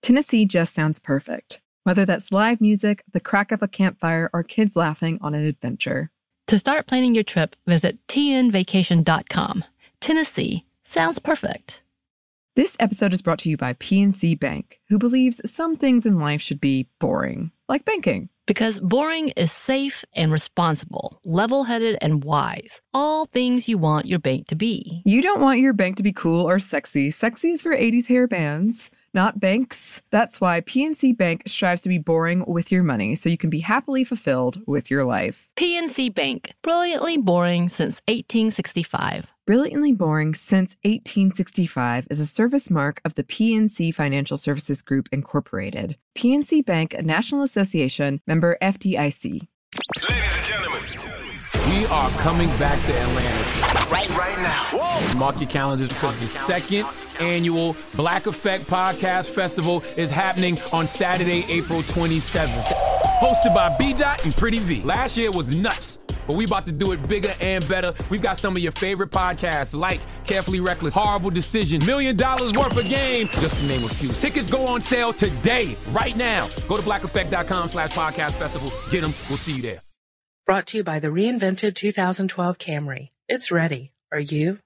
Tennessee just sounds perfect. Whether that's live music, the crack of a campfire, or kids laughing on an adventure. To start planning your trip, visit tnvacation.com. Tennessee sounds perfect. This episode is brought to you by PNC Bank, who believes some things in life should be boring, like banking. Because boring is safe and responsible, level-headed and wise. All things you want your bank to be. You don't want your bank to be cool or sexy. Sexy is for 80s hair bands, not banks. That's why PNC Bank strives to be boring with your money so you can be happily fulfilled with your life. PNC Bank, brilliantly boring since 1865. Brilliantly Boring Since 1865 is a service mark of the PNC Financial Services Group, Incorporated. PNC Bank, a National Association, member FDIC. Ladies and gentlemen, we are coming back to Atlanta right now. Whoa. Mark your calendars because the second annual Black Effect Podcast Festival is happening on Saturday, April 27th. Hosted by B-Dot and Pretty V. Last year was nuts, but we about to do it bigger and better. We've got some of your favorite podcasts like Carefully Reckless, Horrible Decision, $1 Million Worth of Game, just to name a few. Tickets go on sale today, right now. Go to blackeffect.com/podcast festival. Get them. We'll see you there. Brought to you by the reinvented 2012 Camry. It's ready. Are you?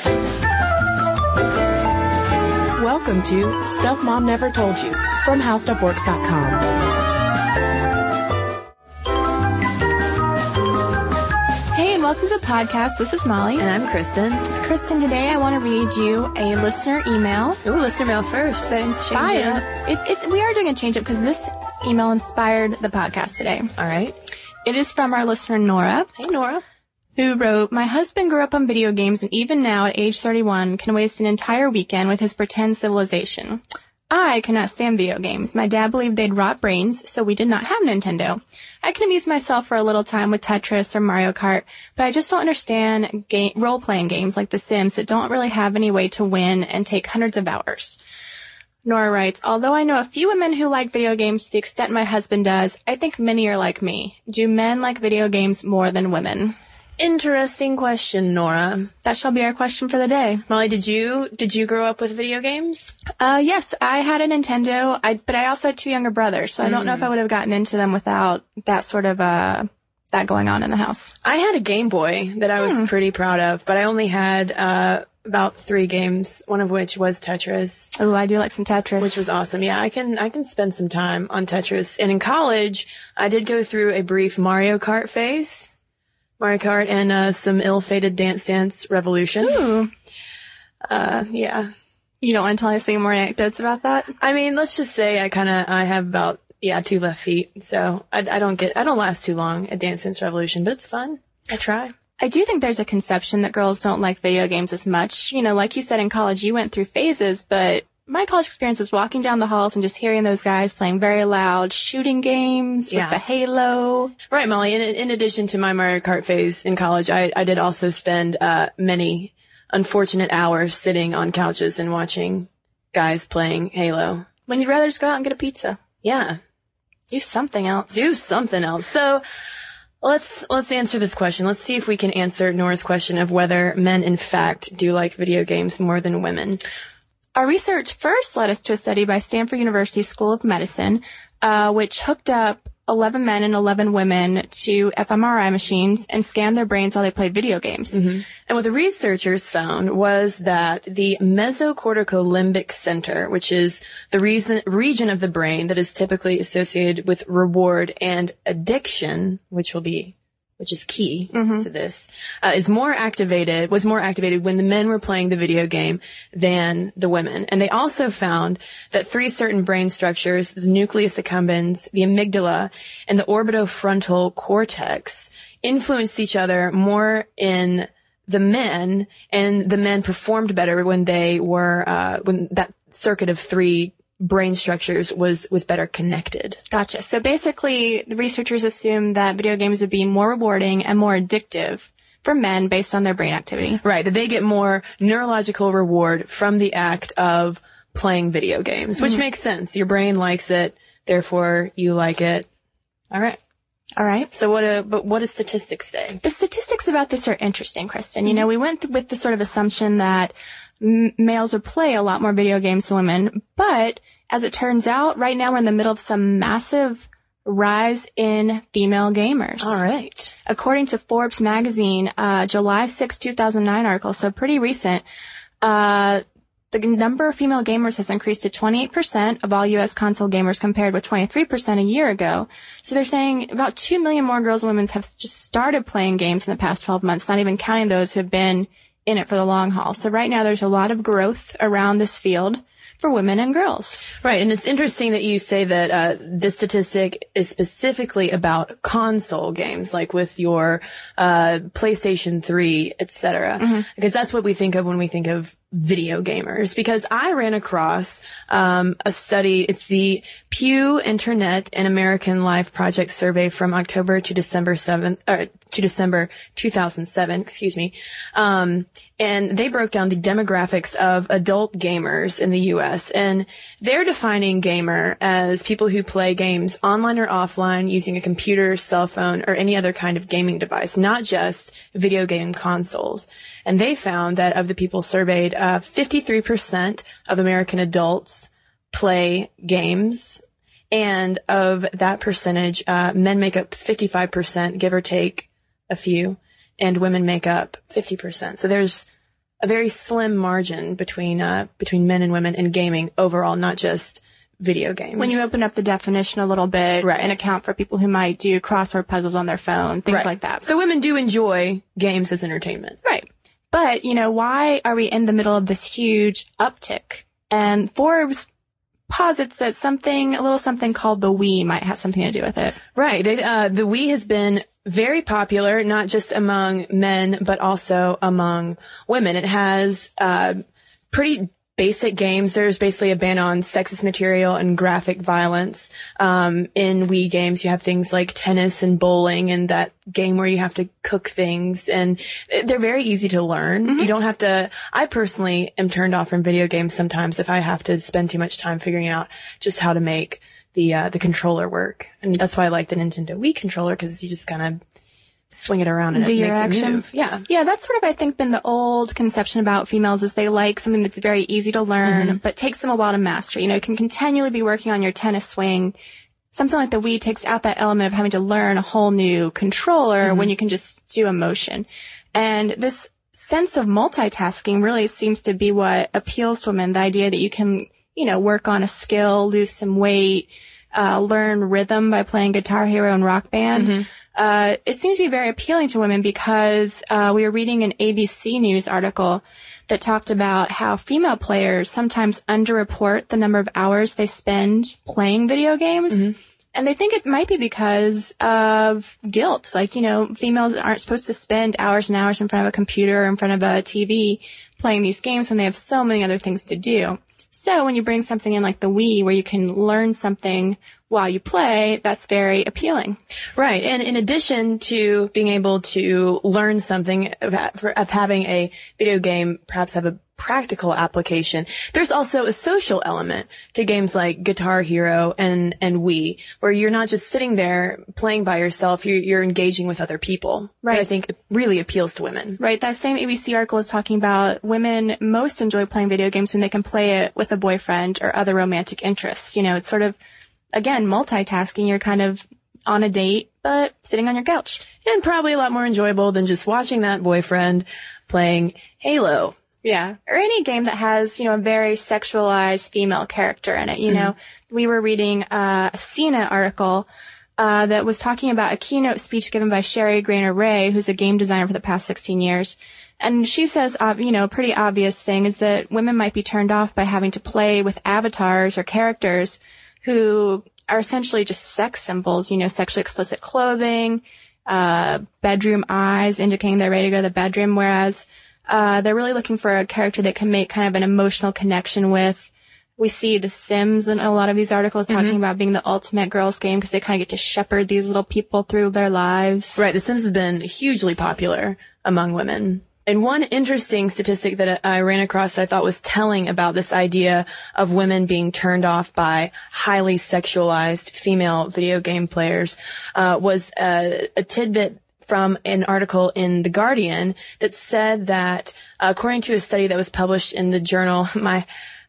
Welcome to Stuff Mom Never Told You from HowStuffWorks.com. Hey, and welcome to the podcast. This is Molly. And I'm Kristen. Kristen, today I want to read you a listener email. Ooh, listener mail first. That inspired. We are doing a change-up because this email inspired the podcast today. All right. It is from our listener, Nora. Hey, Nora. Who wrote, "My husband grew up on video games and even now at age 31 can waste an entire weekend with his pretend civilization. I cannot stand video games. My dad believed they'd rot brains, so we did not have Nintendo. I can amuse myself for a little time with Tetris or Mario Kart, but I just don't understand role-playing games like The Sims that don't really have any way to win and take hundreds of hours." Nora writes, "Although I know a few women who like video games to the extent my husband does, I think many are like me. Do men like video games more than women?" Interesting question, Nora. That shall be our question for the day. Molly, did you grow up with video games? Yes, I had a Nintendo, but I also had two younger brothers, so I don't know if I would have gotten into them without that sort of, that going on in the house. I had a Game Boy that I was pretty proud of, but I only had, about 3 games, one of which was Tetris. Oh, I do like some Tetris. Which was awesome. Yeah, I can spend some time on Tetris. And in college, I did go through a brief Mario Kart phase. Mario Kart and some ill-fated Dance Dance Revolution. Ooh. Yeah. You don't want to tell us any more anecdotes about that? I mean, let's just say I have about 2 left feet. So I don't last too long at Dance Dance Revolution, but it's fun. I try. I do think there's a conception that girls don't like video games as much. You know, like you said in college, you went through phases, but my college experience was walking down the halls and just hearing those guys playing very loud shooting games with the Halo. Right, Molly. In addition to my Mario Kart phase in college, I did also spend many unfortunate hours sitting on couches and watching guys playing Halo. When you'd rather just go out and get a pizza. Yeah. Do something else. So let's answer this question. Let's see if we can answer Nora's question of whether men in fact do like video games more than women. Our research first led us to a study by Stanford University School of Medicine, which hooked up 11 men and 11 women to fMRI machines and scanned their brains while they played video games. Mm-hmm. And what the researchers found was that the mesocorticolimbic center, which is the region of the brain that is typically associated with reward and addiction, which is key to this, was more activated when the men were playing the video game than the women. And they also found that 3 certain brain structures, the nucleus accumbens, the amygdala, and the orbitofrontal cortex, influenced each other more in the men, and the men performed better when they were, when that circuit of 3 brain structures was better connected. Gotcha. So basically, the researchers assumed that video games would be more rewarding and more addictive for men based on their brain activity. Right, that they get more neurological reward from the act of playing video games, which makes sense. Your brain likes it, therefore you like it. All right. So what do statistics say? The statistics about this are interesting, Kristen. You know, we went with the sort of assumption that males would play a lot more video games than women, but as it turns out, right now we're in the middle of some massive rise in female gamers. All right. According to Forbes magazine, July 6, 2009 article, so pretty recent, the number of female gamers has increased to 28% of all U.S. console gamers compared with 23% a year ago. So they're saying about 2 million more girls and women have just started playing games in the past 12 months, not even counting those who have been in it for the long haul. So right now there's a lot of growth around this field for women and girls. Right. And it's interesting that you say that this statistic is specifically about console games, like with your PlayStation 3, etc. Because that's what we think of when we think of video gamers. Because I ran across a study. It's the Pew Internet and American Life Project survey from October to December 2007, excuse me. And they broke down the demographics of adult gamers in the U.S. And they're defining gamer as people who play games online or offline using a computer, cell phone, or any other kind of gaming device, not just video game consoles. And they found that of the people surveyed, 53% of American adults play games. And of that percentage, men make up 55%, give or take a few, and women make up 50%. So there's a very slim margin between men and women in gaming overall, not just video games. When you open up the definition a little bit and account for people who might do crossword puzzles on their phone, things like that. So women do enjoy games as entertainment. Right. But, why are we in the middle of this huge uptick? And Forbes posits that a little something called the Wii might have something to do with it. Right. The Wii has been very popular, not just among men, but also among women. It has pretty basic games. There's basically a ban on sexist material and graphic violence. In Wii games, you have things like tennis and bowling and that game where you have to cook things, and they're very easy to learn. You don't have to, I personally am turned off from video games sometimes if I have to spend too much time figuring out just how to make the controller work. And that's why I like the Nintendo Wii controller, because you just kind of swing it around and it makes it move. Yeah. Yeah, that's sort of, I think, been the old conception about females is they like something that's very easy to learn, but takes them a while to master. You can continually be working on your tennis swing. Something like the Wii takes out that element of having to learn a whole new controller when you can just do a motion. And this sense of multitasking really seems to be what appeals to women, the idea that you can, work on a skill, lose some weight, learn rhythm by playing Guitar Hero and Rock Band. It seems to be very appealing to women because we were reading an ABC News article that talked about how female players sometimes underreport the number of hours they spend playing video games. And they think it might be because of guilt. Like, females aren't supposed to spend hours and hours in front of a computer or in front of a TV playing these games when they have so many other things to do. So when you bring something in like the Wii where you can learn something while you play, that's very appealing. Right. And in addition to being able to learn something of having a video game perhaps have a practical application, there's also a social element to games like Guitar Hero and Wii, where you're not just sitting there playing by yourself, you're engaging with other people. Right. That I think really appeals to women. Right. That same ABC article was talking about women most enjoy playing video games when they can play it with a boyfriend or other romantic interests. It's sort of, again, multitasking. You're kind of on a date, but sitting on your couch. And probably a lot more enjoyable than just watching that boyfriend playing Halo. Yeah. Or any game that has, a very sexualized female character in it. We were reading a CNET article that was talking about a keynote speech given by Sherry Grainer Ray, who's a game designer for the past 16 years. And she says, a pretty obvious thing is that women might be turned off by having to play with avatars or characters who are essentially just sex symbols, sexually explicit clothing, bedroom eyes indicating they're ready to go to the bedroom, whereas they're really looking for a character that can make kind of an emotional connection with. We see The Sims in a lot of these articles talking about being the ultimate girls game because they kind of get to shepherd these little people through their lives. Right. The Sims has been hugely popular among women. And one interesting statistic that I ran across that I thought was telling about this idea of women being turned off by highly sexualized female video game players was a tidbit from an article in The Guardian that said that according to a study that was published in the journal, my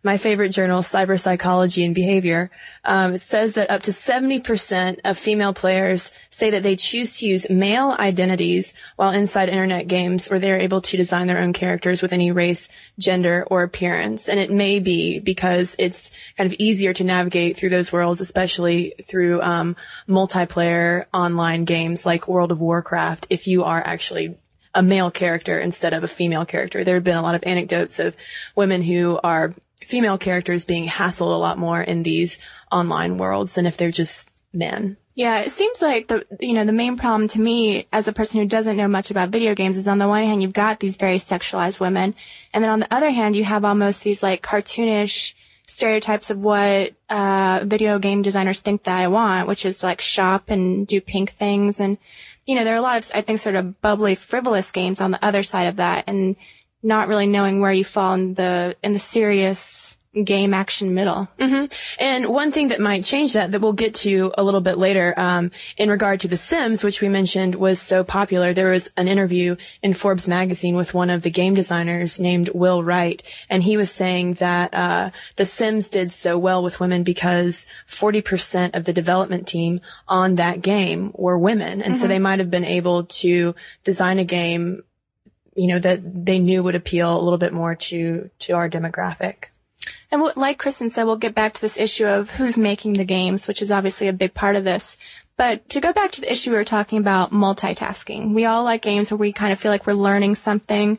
my favorite journal, Cyber Psychology and Behavior, it says that up to 70% of female players say that they choose to use male identities while inside internet games, where they're able to design their own characters with any race, gender, or appearance. And it may be because it's kind of easier to navigate through those worlds, especially through multiplayer online games like World of Warcraft, if you are actually a male character instead of a female character. There have been a lot of anecdotes of women who are female characters being hassled a lot more in these online worlds than if they're just men. Yeah, it seems like the main problem to me as a person who doesn't know much about video games is on the one hand, you've got these very sexualized women. And then on the other hand, you have almost these like cartoonish stereotypes of what video game designers think that I want, which is like shop and do pink things. And, there are a lot of, I think, sort of bubbly, frivolous games on the other side of that, and not really knowing where you fall in the serious game action middle. Mm-hmm. And one thing that might change that we'll get to a little bit later, in regard to The Sims, which we mentioned was so popular, there was an interview in Forbes magazine with one of the game designers named Will Wright, and he was saying that The Sims did so well with women because 40% of the development team on that game were women, and so they might have been able to design a game, that they knew would appeal a little bit more to our demographic. And like Kristen said, we'll get back to this issue of who's making the games, which is obviously a big part of this. But to go back to the issue we were talking about, multitasking. We all like games where we kind of feel like we're learning something,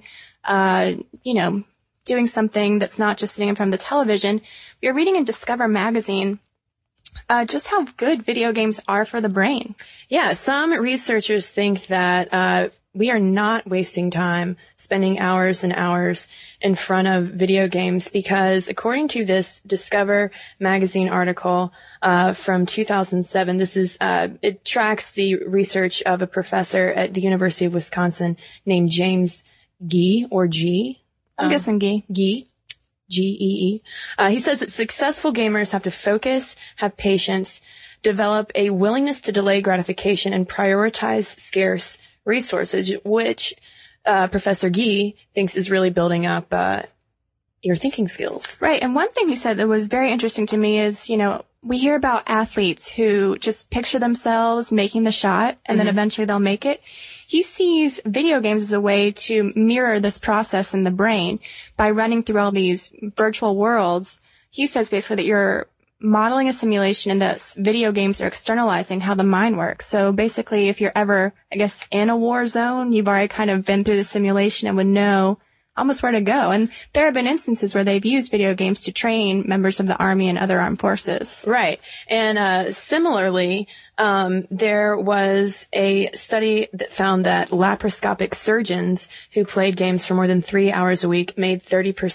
doing something that's not just sitting in front of the television. We were reading in Discover magazine just how good video games are for the brain. Yeah, some researchers think that we are not wasting time spending hours and hours in front of video games because according to this Discover magazine article from 2007, this is it tracks the research of a professor at the University of Wisconsin named James Gee, or G. I'm guessing Gee. Gee. G-E-E. He says that successful gamers have to focus, have patience, develop a willingness to delay gratification, and prioritize scarce resources, which Professor Gee thinks is really building up your thinking skills. Right. And one thing he said that was very interesting to me is, we hear about athletes who just picture themselves making the shot and then eventually they'll make it. He sees video games as a way to mirror this process in the brain by running through all these virtual worlds. He says basically that you're modeling a simulation and that video games are externalizing how the mind works. So basically, if you're ever, in a war zone, you've already kind of been through the simulation and would know almost where to go. And there have been instances where they've used video games to train members of the Army and other armed forces. Right. And similarly, there was a study that found that laparoscopic surgeons who played games for more than 3 hours a week made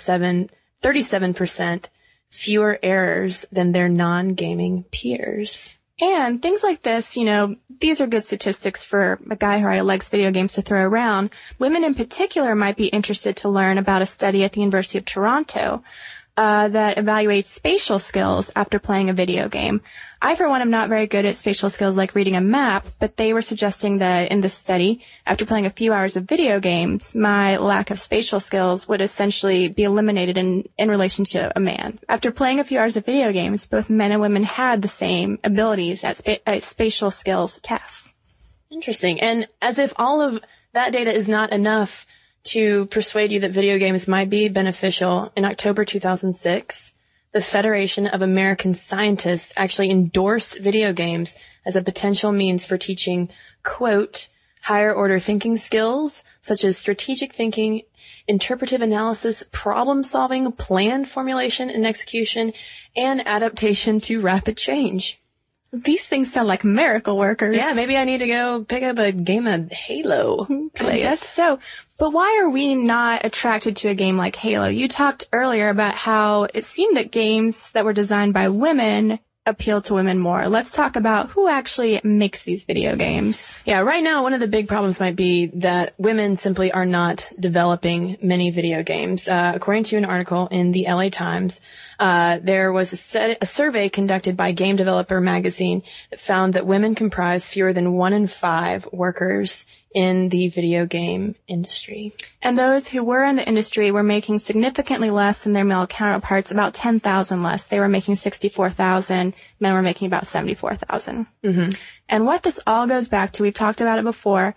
37% fewer errors than their non-gaming peers. And things like this, these are good statistics for a guy who already likes video games to throw around. Women in particular might be interested to learn about a study at the University of Toronto that evaluates spatial skills after playing a video game. I, for one, am not very good at spatial skills like reading a map, but they were suggesting that in this study, after playing a few hours of video games, my lack of spatial skills would essentially be eliminated in relation to a man. After playing a few hours of video games, both men and women had the same abilities at spatial skills tests. Interesting. And as if all of that data is not enough to persuade you that video games might be beneficial, in October 2006, the Federation of American Scientists actually endorsed video games as a potential means for teaching, quote, higher order thinking skills such as strategic thinking, interpretive analysis, problem solving, plan formulation and execution, and adaptation to rapid change. These things sound like miracle workers. Yeah, maybe I need to go pick up a game of Halo. I guess so. But why are we not attracted to a game like Halo? You talked earlier about how it seemed that games that were designed by women appeal to women more. Let's talk about who actually makes these video games. Yeah, right now, one of the big problems might be that women simply are not developing many video games. According to an article in the LA Times, There was a survey conducted by Game Developer Magazine that found that women comprise fewer than 1 in 5 workers in the video game industry. And those who were in the industry were making significantly less than their male counterparts, about 10,000 less. They were making 64,000. Men were making about 74,000. Mm-hmm. And what this all goes back to, we've talked about it before,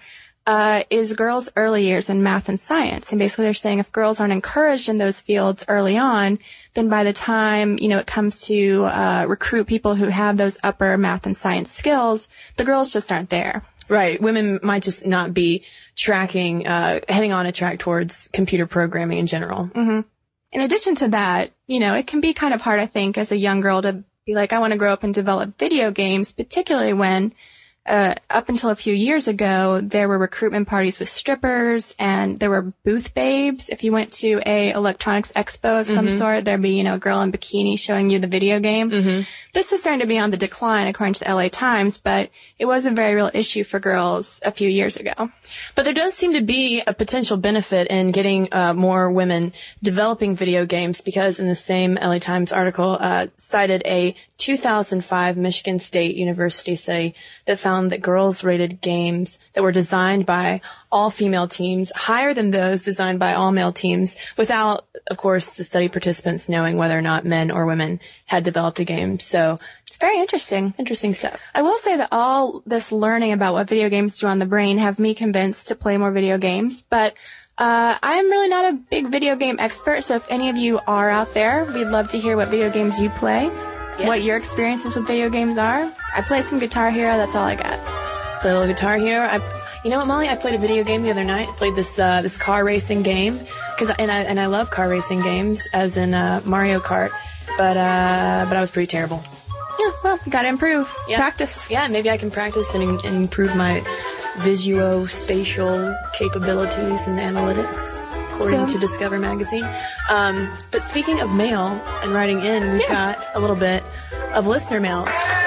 is girls' early years in math and science. And basically they're saying if girls aren't encouraged in those fields early on, then by the time, it comes to recruit people who have those upper math and science skills, the girls just aren't there. Right. Women might just not be tracking, heading on a track towards computer programming in general. Mm-hmm. In addition to that, it can be kind of hard, I think, as a young girl to be like, I want to grow up and develop video games, particularly when up until a few years ago, there were recruitment parties with strippers and there were booth babes. If you went to a electronics expo of some sort, there'd be, a girl in bikini showing you the video game. Mm-hmm. This is starting to be on the decline according to the LA Times, but it was a very real issue for girls a few years ago. But there does seem to be a potential benefit in getting more women developing video games because in the same LA Times article cited a 2005 Michigan State University study that found that girls rated games that were designed by all-female teams higher than those designed by all-male teams without, of course, the study participants knowing whether or not men or women had developed a game. So it's very interesting. Interesting stuff. I will say that all this learning about what video games do on the brain have me convinced to play more video games, but I'm really not a big video game expert, so if any of you are out there, we'd love to hear what video games you play, what your experiences with video games are. I play some Guitar Hero, that's all I got. Play a little Guitar Hero. You know what, Molly? I played a video game the other night. I played this car racing game and I love car racing games, as in Mario Kart. But I was pretty terrible. Yeah, well, you gotta improve. Yeah. Practice. Yeah, maybe I can practice and improve my visuospatial capabilities and analytics, according to Discover Magazine. But speaking of mail and writing in, we've got a little bit of listener mail.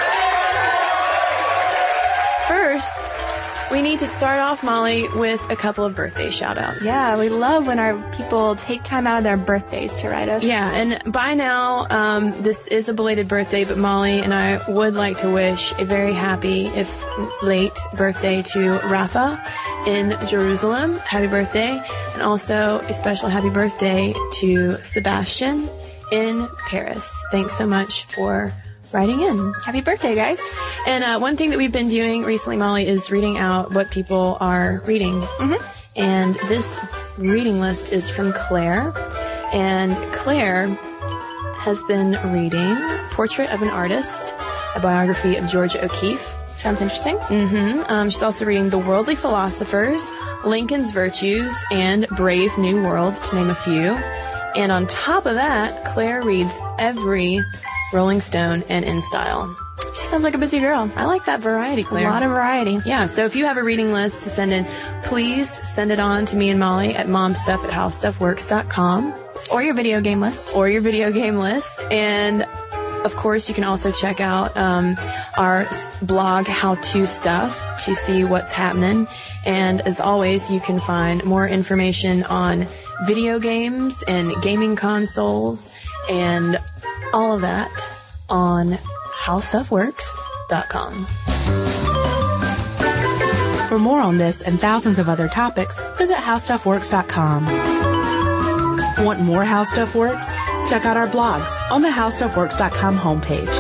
First, we need to start off, Molly, with a couple of birthday shout-outs. Yeah, we love when our people take time out of their birthdays to write us. Yeah, and by now, this is a belated birthday, but Molly and I would like to wish a very happy, if late, birthday to Rafa in Jerusalem. Happy birthday. And also a special happy birthday to Sebastian in Paris. Thanks so much for writing in. Happy birthday, guys. And one thing that we've been doing recently, Molly, is reading out what people are reading. Mm-hmm. And this reading list is from Claire. And Claire has been reading Portrait of an Artist, a biography of Georgia O'Keeffe. Sounds interesting. Mm-hmm. She's also reading The Worldly Philosophers, Lincoln's Virtues, and Brave New World, to name a few. And on top of that, Claire reads every Rolling Stone and InStyle. She sounds like a busy girl. I like that variety, Claire. A lot of variety. Yeah, so if you have a reading list to send in, please send it on to me and Molly at momstuff@howstuffworks.com. Or your video game list. Or your video game list. And, of course, you can also check out our blog, How To Stuff, to see what's happening. And, as always, you can find more information on video games and gaming consoles and all of that on howstuffworks.com. For more on this and thousands of other topics, visit howstuffworks.com. Want more How Stuff Works? Check out our blogs on the howstuffworks.com homepage.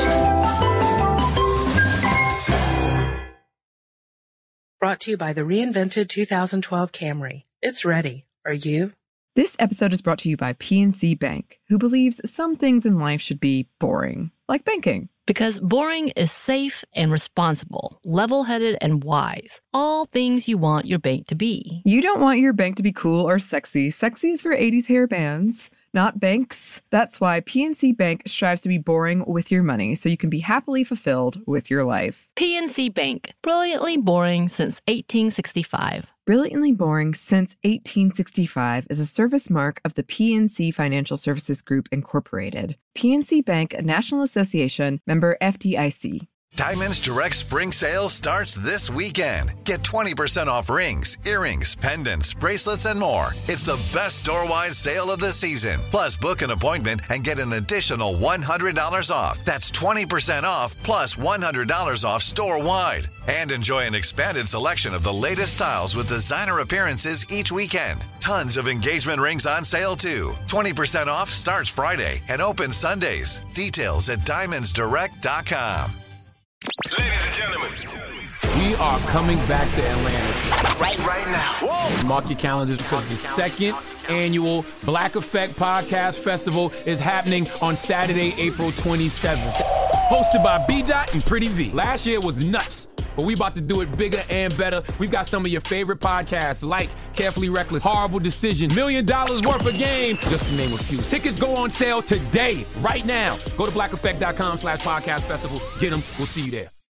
Brought to you by the reinvented 2012 Camry. It's ready. Are you? This episode is brought to you by PNC Bank, who believes some things in life should be boring, like banking. Because boring is safe and responsible, level-headed and wise. All things you want your bank to be. You don't want your bank to be cool or sexy. Sexy is for 80s hair bands, not banks. That's why PNC Bank strives to be boring with your money so you can be happily fulfilled with your life. PNC Bank, brilliantly boring since 1865. Brilliantly Boring Since 1865 is a service mark of the PNC Financial Services Group, Incorporated. PNC Bank, a National Association, member FDIC. Diamonds Direct Spring Sale starts this weekend. Get 20% off rings, earrings, pendants, bracelets, and more. It's the best store-wide sale of the season. Plus, book an appointment and get an additional $100 off. That's 20% off plus $100 off store-wide. And enjoy an expanded selection of the latest styles with designer appearances each weekend. Tons of engagement rings on sale, too. 20% off starts Friday and opens Sundays. Details at diamondsdirect.com. Ladies and gentlemen, We are coming back to Atlanta. right now. Whoa! Mark your calendars because the second annual Black Effect Podcast Festival is happening on Saturday, April 27th. Hosted by B-Dot and Pretty V. Last year was nuts, but we about to do it bigger and better. We've got some of your favorite podcasts like Carefully Reckless, Horrible Decision, $1 Million Worth of Game, just to name a few. Tickets go on sale today, right now. Go to blackeffect.com/podcast festival. Get them. We'll see you there.